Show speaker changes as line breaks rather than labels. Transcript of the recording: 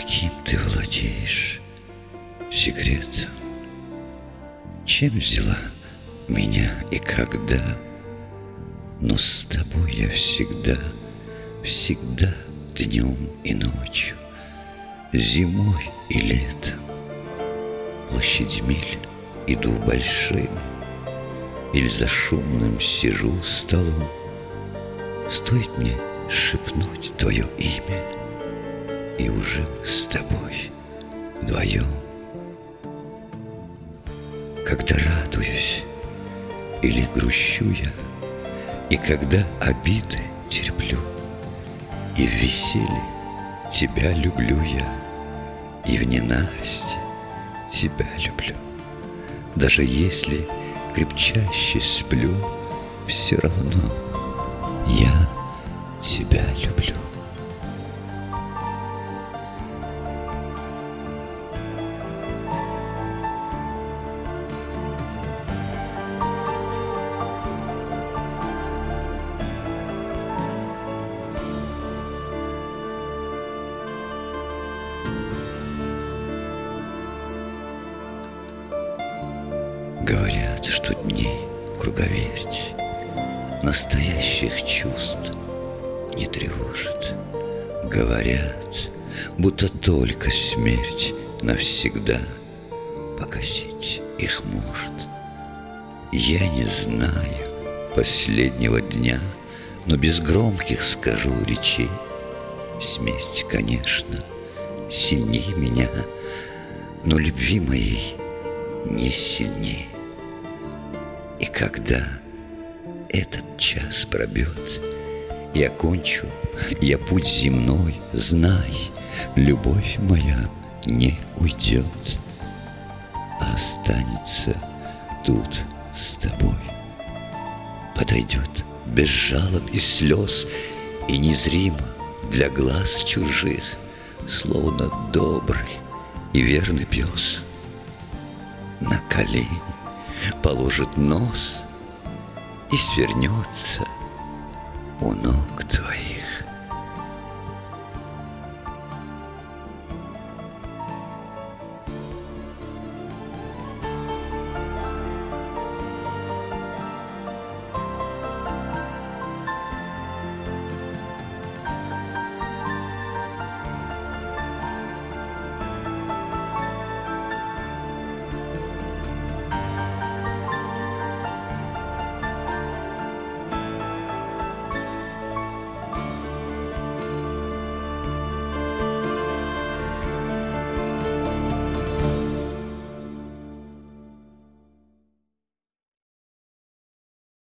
Каким ты владеешь секретом? Чем взяла меня и когда? Но с тобой я всегда, всегда днем и ночью, зимой и летом. Площадьми иду большим, или за шумным сижу столом. Стоит мне шепнуть твое имя, и уже мы с тобой вдвоем. Когда радуюсь или грущу я, и когда обиды терплю, и в веселье тебя люблю я, и в ненависти тебя люблю. Даже если крепчаще сплю, все равно я тебя люблю. Говорят, что дни круговерть настоящих чувств не тревожит. Говорят, будто только смерть навсегда погасить их может. Я не знаю последнего дня, но без громких скажу речей: смерть, конечно, сильнее меня, но любви моей не сильнее. И когда этот час пробьет, и окончу я путь земной, знай, любовь моя не уйдет, а останется тут с тобой. Подойдет без жалоб и слез, и незримо для глаз чужих, словно добрый и верный пес. На колени положит нос и свернется у ног твоих.